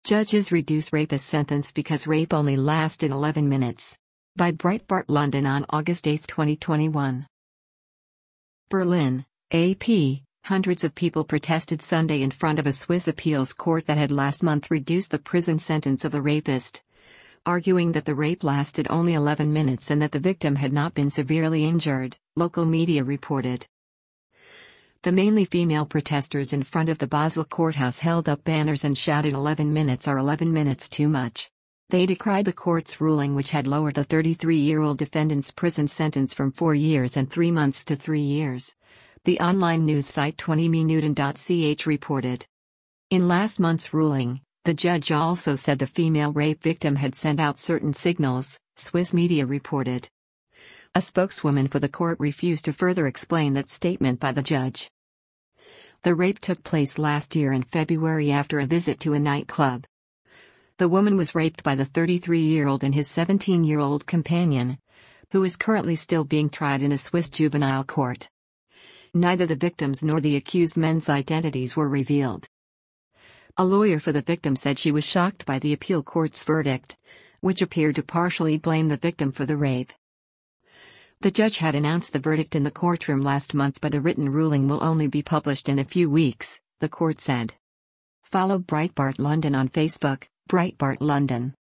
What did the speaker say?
Judges reduce rapist sentence because rape only lasted 11 minutes. By Breitbart London on August 8, 2021. Berlin, AP. Hundreds of people protested Sunday in front of a Swiss appeals court that had last month reduced the prison sentence of a rapist, arguing that the rape lasted only 11 minutes and that the victim had not been severely injured, local media reported. The mainly female protesters in front of the Basel courthouse held up banners and shouted 11 minutes are 11 minutes too much. They decried the court's ruling, which had lowered the 33-year-old defendant's prison sentence from 4 years and 3 months to 3 years. The online news site 20minuten.ch reported. In last month's ruling, the judge also said the female rape victim had sent out certain signals, Swiss media reported. A spokeswoman for the court refused to further explain that statement by the judge. The rape took place last year in February after a visit to a nightclub. The woman was raped by the 33-year-old and his 17-year-old companion, who is currently still being tried in a Swiss juvenile court. Neither the victims nor the accused men's identities were revealed. A lawyer for the victim said she was shocked by the appeal court's verdict, which appeared to partially blame the victim for the rape. The judge had announced the verdict in the courtroom last month, but a written ruling will only be published in a few weeks, the court said. Follow Breitbart London on Facebook, Breitbart London.